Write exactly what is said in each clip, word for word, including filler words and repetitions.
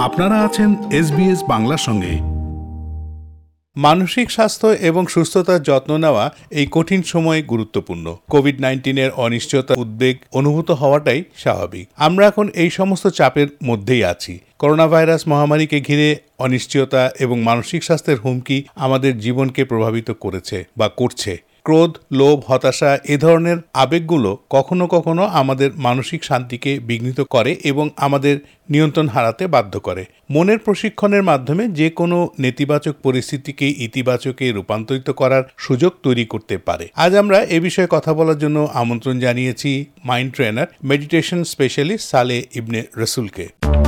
আপনারা আছেন এসবিএস বাংলার সঙ্গে। মানসিক স্বাস্থ্য এবং সুস্থতার যত্ন নেওয়া এই কঠিন সময়ে গুরুত্বপূর্ণ। কোভিড নাইন্টিনের অনিশ্চয়তা, উদ্বেগ অনুভূত হওয়াটাই স্বাভাবিক। আমরা এখন এই সমস্ত চাপের মধ্যেই আছি। করোনা ভাইরাস মহামারীকে ঘিরে অনিশ্চয়তা এবং মানসিক স্বাস্থ্যের হুমকি আমাদের জীবনকে প্রভাবিত করেছে বা করছে। ক্রোধ, লোভ, হতাশা এ ধরনের আবেগগুলো কখনো কখনো আমাদের মানসিক শান্তিকে বিঘ্নিত করে এবং আমাদের নিয়ন্ত্রণ হারাতে বাধ্য করে। মনের প্রশিক্ষণের মাধ্যমে যে কোনো নেতিবাচক পরিস্থিতিকে ইতিবাচকে রূপান্তরিত করার সুযোগ তৈরি করতে পারে। আজ আমরা এ বিষয়ে কথা বলার জন্য আমন্ত্রণ জানিয়েছি mind trainer, meditation specialist Saleh Ibne রসুলকে।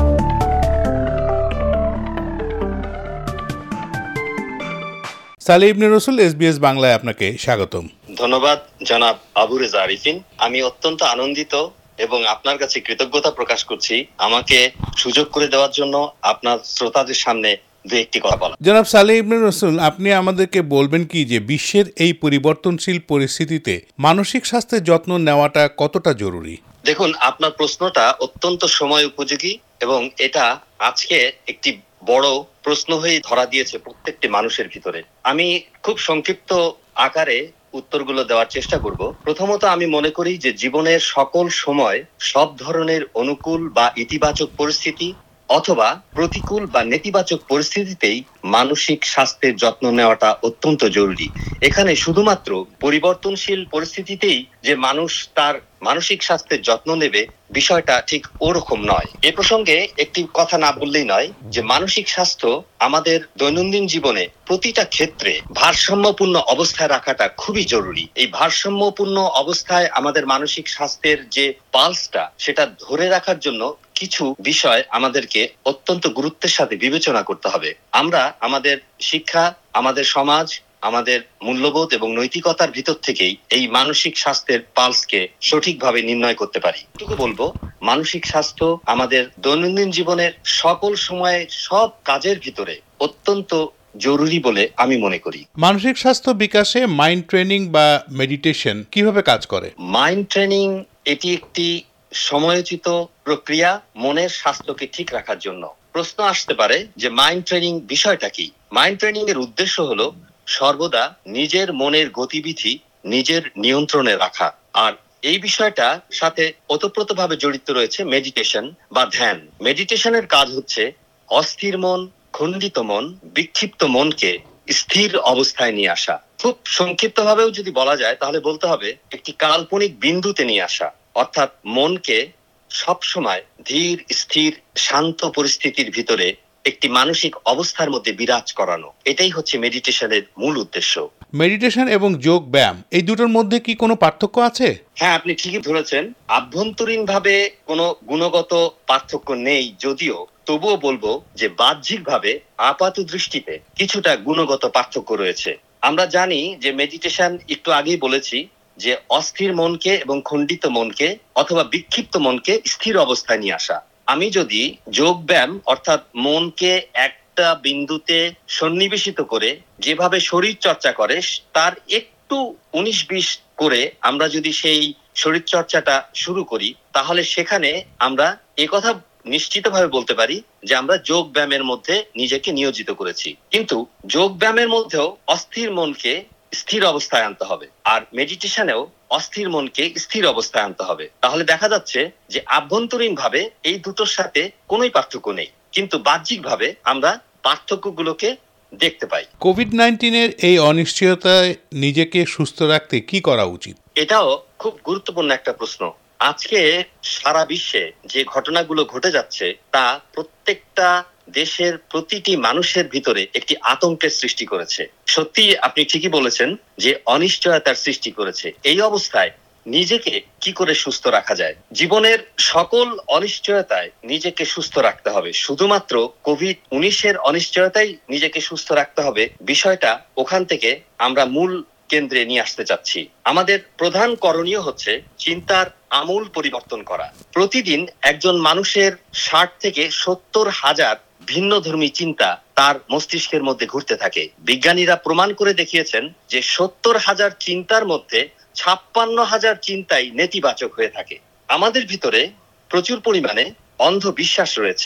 সালেহ ইবনে রসুল, এসবিএস বাংলায় আপনাকে স্বাগতম। ধন্যবাদ জনাব আবু রেজা আরিফিন। আমি অত্যন্ত আনন্দিত এবং আপনার কাছে কৃতজ্ঞতা প্রকাশ করছি আমাকে সুযোগ করে দেওয়ার জন্য আপনার শ্রোতাদের সামনে দু একটি কথা বলা। জনাব সালেহ ইবনে রসুল, আপনি আমাদেরকে বলবেন কি যে বিশ্বের এই পরিবর্তনশীল পরিস্থিতিতে মানসিক স্বাস্থ্যের যত্ন নেওয়াটা কতটা জরুরি? দেখুন, আপনার প্রশ্নটা অত্যন্ত সময় উপযোগী এবং এটা আজকে একটি বড় প্রশ্ন হয়ে ধরা দিয়েছে প্রত্যেকটি মানুষের ভিতরে। আমি খুব সংক্ষিপ্ত আকারে উত্তরগুলো দেওয়ার চেষ্টা করব। প্রথমত, আমি মনে করি যে জীবনের সকল সময় সব ধরনের অনুকূল বা ইতিবাচক পরিস্থিতি অথবা প্রতিকূল বা নেতিবাচক পরিস্থিতিতেই মানসিক স্বাস্থ্যের যত্ন নেওয়াটা অত্যন্ত জরুরি। এখানে শুধুমাত্র পরিবর্তনশীল পরিস্থিতিতেই যে মানুষ তার মানসিক স্বাস্থ্যের যত্ন নেবে, বিষয়টা ঠিক ওরকম নয়। এ প্রসঙ্গে একটি কথা না বললেই নয় যে মানসিক স্বাস্থ্য আমাদের দৈনন্দিন জীবনে প্রতিটা ক্ষেত্রে ভারসাম্যপূর্ণ অবস্থায় রাখাটা খুবই জরুরি। এই ভারসাম্যপূর্ণ অবস্থায় আমাদের মানসিক স্বাস্থ্যের যে পালসটা, সেটা ধরে রাখার জন্য কিছু বিষয় আমাদেরকে অত্যন্ত গুরুত্বের সাথে বিবেচনা করতে হবে। আমরা আমাদের শিক্ষা, আমাদের সমাজ, আমাদের মূল্যবোধ এবং নৈতিকতার ভিতর থেকেই এই মানসিক স্বাস্থ্যের পালসকে সঠিকভাবে নির্ণয় করতে পারি। এটুকু বলবো, মানসিক স্বাস্থ্য আমাদের দৈনন্দিন জীবনের সকল সময়ে সব কাজের ভিতরে অত্যন্ত জরুরি বলে আমি মনে করি। মানসিক স্বাস্থ্য বিকাশে মাইন্ড ট্রেনিং বা মেডিটেশন কিভাবে কাজ করে? মাইন্ড ট্রেনিং এটি একটি সময়োচিত প্রক্রিয়া মনের স্বাস্থ্যকে ঠিক রাখার জন্য। প্রশ্ন আসতে পারে যে মাইন্ড ট্রেনিং বিষয়টা কি? মাইন্ড ট্রেনিং এর উদ্দেশ্য হলো সর্বদা নিজের মনের গতিবিধি নিজের নিয়ন্ত্রণে রাখা। আর এই বিষয়টা সাথে ওতপ্রোতভাবে জড়িত রয়েছে মেডিটেশন বা ধ্যান। মেডিটেশনের কাজ হচ্ছে অস্থির মন, খণ্ডিত মন, বিক্ষিপ্ত মনকে স্থির অবস্থায় নিয়ে আসা। খুব সংক্ষিপ্তভাবেও যদি বলা যায় তাহলে বলতে হবে একটি কাল্পনিক বিন্দুতে নিয়ে আসা, অর্থাৎ মনকে সবসময় ধীর, স্থির, শান্ত পরিস্থিতির ভিতরে একটি মানসিক অবস্থার মধ্যে বিরাজ করানো। এটাই হচ্ছে মেডিটেশনের মূল উদ্দেশ্য। মেডিটেশন এবং যোগ ব্যায়াম এই দুটোর মধ্যে কি কোনো পার্থক্য আছে? হ্যাঁ, আপনি ঠিকই ধরেছেন। আভ্যন্তরীণভাবে কোনো গুণগত পার্থক্য নেই, যদিও তবুও বলবো যে বাহ্যিকভাবে আপাত দৃষ্টিতে কিছুটা গুণগত পার্থক্য রয়েছে। আমরা জানি যে মেডিটেশন, একটু আগেই বলেছি যে অস্থির মনকে এবং খণ্ডিত মনকে অথবা বিক্ষিপ্ত মনকে স্থির অবস্থায় নিয়ে আসা। আমি যদি যোগ ব্যায়াম অর্থাৎ মনকে একটা বিন্দুতে সন্নিবেশিত করে যেভাবে শরীর চর্চা করে তার একটু উনিশ বিশ করে আমরা যদি সেই শরীর চর্চাটা শুরু করি, তাহলে সেখানে আমরা একথা নিশ্চিতভাবে বলতে পারি যে আমরা যোগ ব্যায়ামের মধ্যে নিজেকে নিয়োজিত করেছি। কিন্তু যোগ ব্যায়ামের মধ্যেও অস্থির মনকে স্থির অবস্থায় আনতে হবে, আর মেডিটেশনেও অস্থির মনকে স্থির অবস্থায় আনতে হবে। তাহলে দেখা যাচ্ছে যে আভ্যন্তরীণ ভাবে এই দুটোর সাথে কোনোই পার্থক্য নেই, কিন্তু বাহ্যিক ভাবে আমরা পার্থক্যগুলোকে দেখতে পাই। কোভিড নাইন্টিনের এই অনিশ্চয়তায় নিজেকে সুস্থ রাখতে কি করা উচিত? এটাও খুব গুরুত্বপূর্ণ একটা প্রশ্ন। আজকে সারা বিশ্বে যে ঘটনাগুলো ঘটে যাচ্ছে তা প্রত্যেকটা দেশের প্রতিটি মানুষের ভিতরে একটি আতঙ্কের সৃষ্টি করেছে। সত্যি আপনি ঠিকই বলেছেন যে অনিশ্চয়তার সৃষ্টি করেছে। এই অবস্থায় নিজেকে কি করে সুস্থ রাখা যায়? জীবনের সকল অনিশ্চয়তায় নিজেকে সুস্থ রাখতে হবে। শুধুমাত্র কোভিড উনিশের অনিশ্চয়তাই নিজেকে সুস্থ রাখতে হবে, বিষয়টা ওখান থেকে আমরা মূল কেন্দ্রে নিয়ে আসতে চাচ্ছি। আমাদের প্রধান করণীয় হচ্ছে চিন্তার আমূল পরিবর্তন করা। প্রতিদিন একজন মানুষের ষাট থেকে সত্তর হাজার ভিন্নধর্মী চিন্তা তার মস্তিষ্কের মধ্যে ঘুরতে থাকে। বিজ্ঞানীরা প্রমাণ করে দেখিয়েছেন যে সত্তর হাজার চিন্তার মধ্যে ছাপ্পান্ন হাজার চিন্তাই নেতিবাচক হয়ে থাকে। আমাদের ভিতরে প্রচুর পরিমাণে অন্ধ বিশ্বাস রয়েছে।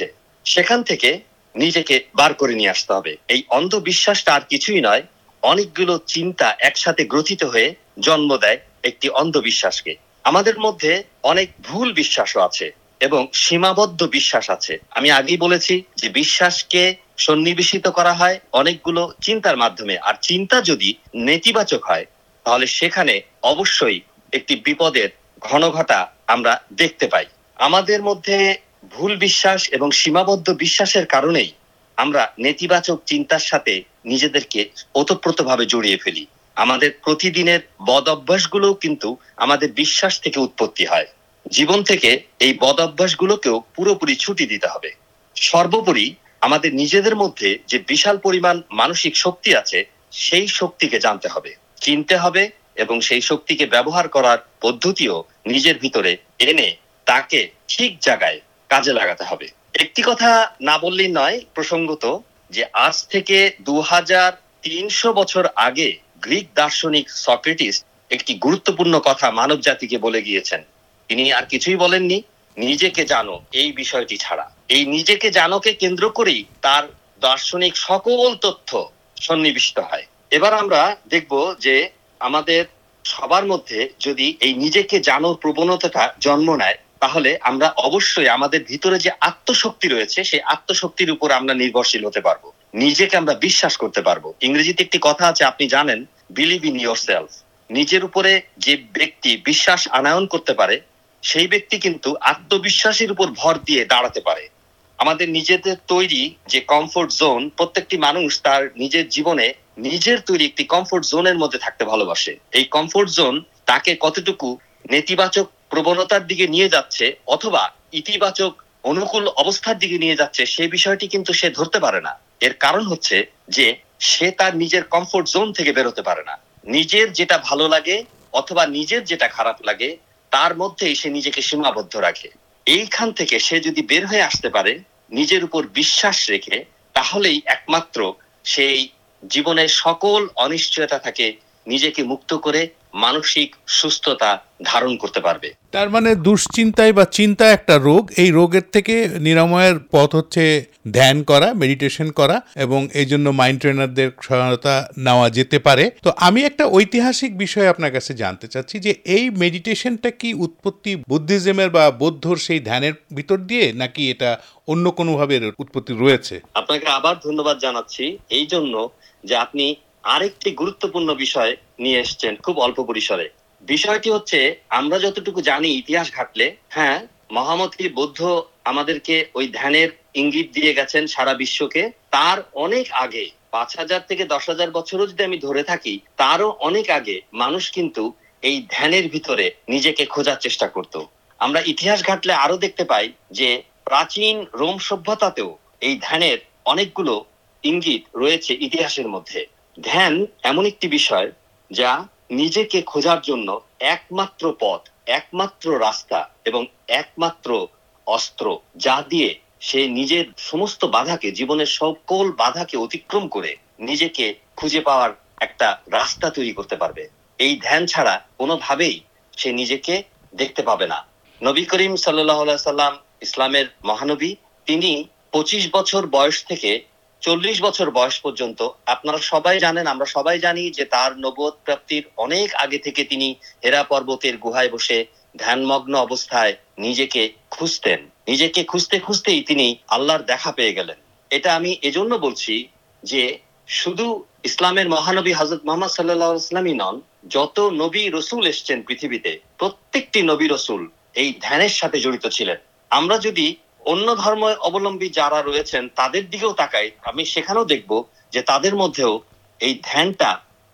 সেখান থেকে নিজেকে বার করে নিয়ে আসতে হবে। এই অন্ধবিশ্বাসটা আর কিছুই নয়, অনেকগুলো চিন্তা একসাথে গ্রথিত হয়ে জন্ম দেয় একটি অন্ধবিশ্বাসকে। আমাদের মধ্যে অনেক ভুল বিশ্বাসও আছে এবং সীমাবদ্ধ বিশ্বাস আছে। আমি আগেই বলেছি যে বিশ্বাসকে সন্নিবেশিত করা হয় অনেকগুলো চিন্তার মাধ্যমে, আর চিন্তা যদি নেতিবাচক হয় তাহলে সেখানে অবশ্যই একটি বিপদের ঘনঘটা আমরা দেখতে পাই। আমাদের মধ্যে ভুল বিশ্বাস এবং সীমাবদ্ধ বিশ্বাসের কারণেই আমরা নেতিবাচক চিন্তার সাথে নিজেদেরকে ওতপ্রোতভাবে জড়িয়ে ফেলি। আমাদের প্রতিদিনের বদ অভ্যাসগুলো কিন্তু আমাদের বিশ্বাস থেকে উৎপত্তি হয়। জীবন থেকে এই বদ অভ্যাসগুলোকেও পুরোপুরি ছুটি দিতে হবে। সর্বোপরি আমাদের নিজেদের মধ্যে যে বিশাল পরিমাণ মানসিক শক্তি আছে সেই শক্তিকে জানতে হবে, চিনতে হবে এবং সেই শক্তিকে ব্যবহার করার পদ্ধতিও নিজের ভিতরে এনে তাকে ঠিক জায়গায় কাজে লাগাতে হবে। একটি কথা না বললেই নয় প্রসঙ্গত, যে আজ থেকে দু হাজার তিনশো বছর আগে গ্রিক দার্শনিক সক্রেটিস একটি গুরুত্বপূর্ণ কথা মানব জাতিকে বলে গিয়েছেন। তিনি আর কিছুই বলেননি, নিজেকে জানো এই বিষয়টি ছাড়া। এই নিজেকে জানোকে কেন্দ্র করেই তার দার্শনিক সকল তথ্য সন্নিবিষ্ট হয়। এবার আমরা দেখব যে আমাদের সবার মধ্যে যদি এই নিজেকে জানোর প্রবণতাটা জন্ম নেয় তাহলে আমরা অবশ্যই আমাদের ভিতরে যে আত্মশক্তি রয়েছে সেই আত্মশক্তির উপর আমরা নির্ভরশীল হতে পারবো, নিজেকে আমরা বিশ্বাস করতে পারবো। ইংরেজিতে একটি কথা আছে, আপনি জানেন, বিলিভ ইন ইয়োরসেলফ। নিজের উপরে যে ব্যক্তি বিশ্বাস আনায়ন করতে পারে সেই ব্যক্তি কিন্তু আত্মবিশ্বাসের উপর ভর দিয়ে দাঁড়াতে পারে। আমাদের নিজেদের তৈরি যে কমফোর্ট জোন, প্রত্যেকটি মানুষ তার নিজের জীবনে নিজের তৈরি একটি কমফোর্ট জোনের মধ্যে থাকতে ভালোবাসে। এই কমফোর্ট জোন তাকে কতটুকু নেতিবাচক প্রবণতার দিকে নিয়ে যাচ্ছে অথবা ইতিবাচক অনুকূল অবস্থার দিকে নিয়ে যাচ্ছে সেই বিষয়টি কিন্তু সে ধরতে পারে না। এর কারণ হচ্ছে যে সে তার নিজের কমফোর্ট জোন থেকে বেরোতে পারে না। নিজের যেটা ভালো লাগে অথবা নিজের যেটা খারাপ লাগে তার মধ্যেই সে নিজেকে সীমাবদ্ধ রাখে। এইখান থেকে সে যদি বের হয়ে আসতে পারে নিজের উপর বিশ্বাস রেখে, তাহলেই একমাত্র সেই জীবনের সকল অনিশ্চয়তা থেকে নিজেকে মুক্ত করে মানসিক সুস্থতা ধারণ করতে পারবে। তার মানে দুশ্চিন্তায় বা চিন্তা একটা রোগ, এই রোগের থেকে নিরাময়ের পথ হচ্ছে ধ্যান করা, মেডিটেশন করা, এবং এই জন্য মাইন্ড ট্রেনারদের সহায়তা নেওয়া যেতে পারে। তো আমি একটা ঐতিহাসিক বিষয় আপনার কাছে জানতে চাচ্ছি যে এই মেডিটেশনটা কি উৎপত্তি বুদ্ধিজমের বা বৌদ্ধর সেই ধ্যানের ভিতর দিয়ে, নাকি এটা অন্য কোনোভাবে উৎপত্তি রয়েছে? আপনাকে আবার ধন্যবাদ জানাচ্ছি এই জন্য যে আপনি আরেকটি গুরুত্বপূর্ণ বিষয় নিয়ে এসেছেন খুব অল্প পরিসরে। বিষয়টি হচ্ছে, আমরা যতটুকু জানি ইতিহাস ঘাটলে, হ্যাঁ, মহামতি বৌদ্ধ আমাদেরকে ওই ধ্যানের ইঙ্গিত দিয়ে গেছেন সারা বিশ্বকে। তার অনেক আগে, পাঁচ হাজার থেকে দশ হাজার বছরও যদি আমি ধরে থাকি, তারও অনেক আগে মানুষ কিন্তু এই ধ্যানের ভিতরে নিজেকে খোঁজার চেষ্টা করত। আমরা ইতিহাস ঘাটলে আরো দেখতে পাই যে প্রাচীন রোম সভ্যতাতেও এই ধ্যানের অনেকগুলো ইঙ্গিত রয়েছে ইতিহাসের মধ্যে। ধ্যান এমন একটি বিষয় যা নিজেকে খোঁজার জন্য একমাত্র পথ, একমাত্র রাস্তা এবং একমাত্র অস্ত্র, যা দিয়ে সে নিজের সমস্ত বাধাকে, জীবনের সকল বাধাকে অতিক্রম করে নিজেকে খুঁজে পাওয়ার একটা রাস্তা তৈরি করতে পারবে। এই ধ্যান ছাড়া কোনোভাবেই সে নিজেকে দেখতে পাবে না। নবী করিম সাল্লাল্লাহু আলাইহি সাল্লাম ইসলামের মহানবী, তিনি পঁচিশ বছর বয়স থেকে চল্লিশ বছর বয়স পর্যন্ত, আপনারা সবাই জানেন, আমরা সবাই জানি যে তার নবুয়ত প্রাপ্তির অনেক আগে থেকে তিনি হেরা পর্বতের গুহায় বসে ধ্যানমগ্ন অবস্থায় নিজেকে খুঁজতেন। নিজেকে খুঁজতে খুঁজতেই তিনি আল্লাহর দেখা পেয়ে গেলেন। এটা আমি এজন্য বলছি যে শুধু ইসলামের মহানবী হযরত মুহাম্মদ সাল্লাল্লাহু আলাইহি ওয়াসাল্লামই নন, যত নবী রসুল এসেছেন পৃথিবীতে, প্রত্যেকটি নবী রসুল এই ধ্যানের সাথে জড়িত ছিলেন। আমরা যদি অন্য ধর্ম অবলম্বী যারা রয়েছেন তাদের দিকেও তাকাই, আমি সেখানেও দেখব যে তাদের মধ্যেও এই ধ্যানটা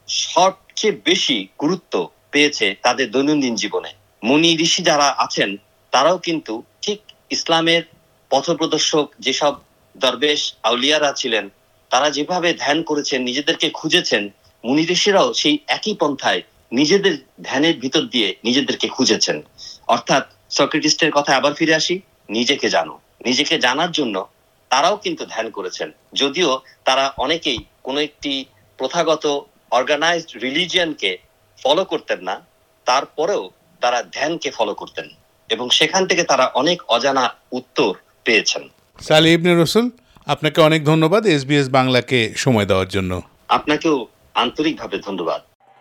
সবচেয়ে বেশি গুরুত্ব পেয়েছে তাদের দৈনন্দিন জীবনে। মুনি ঋষি যারা আছেন তারাও কিন্তু ঠিক ইসলামের পথপ্রদর্শক যেসব দরবেশ আউলিয়ারা ছিলেন, তারা যেভাবে ধ্যান করেছেন, নিজেদেরকে খুঁজেছেন, মুনি ঋষিরাও সেই একই পন্থায় নিজেদের ধ্যানের ভিতর দিয়ে নিজেদেরকে খুঁজেছেন। অর্থাৎ সক্রেটিস্টের কথা আবার ফিরে আসি, নিজেকে জানো। নিজেকে জানার জন্য তারাও কিন্তু ধ্যান করেছেন, যদিও তারা অনেকেই কোনো একটি প্রথাগত অর্গানাইজড রিলিজিয়নকে ফলো করতেন না, তারপরেও তারা ধ্যানকে ফলো করতেন এবং সেখান থেকে তারা অনেক অজানা উত্তর পেয়েছেন। সালেহ ইবনে রসুল, আপনাকে অনেক ধন্যবাদ এসবিএস বাংলাকে সময় দেওয়ার জন্য। আপনাকেও আন্তরিকভাবে ধন্যবাদ।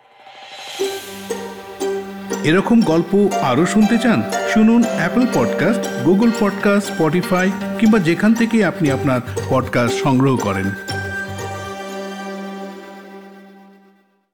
এরকম গল্প আরও শুনতে চান? শুনুন Apple podcast, Google podcast, Spotify কিংবা যেখান থেকে আপনি আপনার পডকাস্ট সংগ্রহ করেন।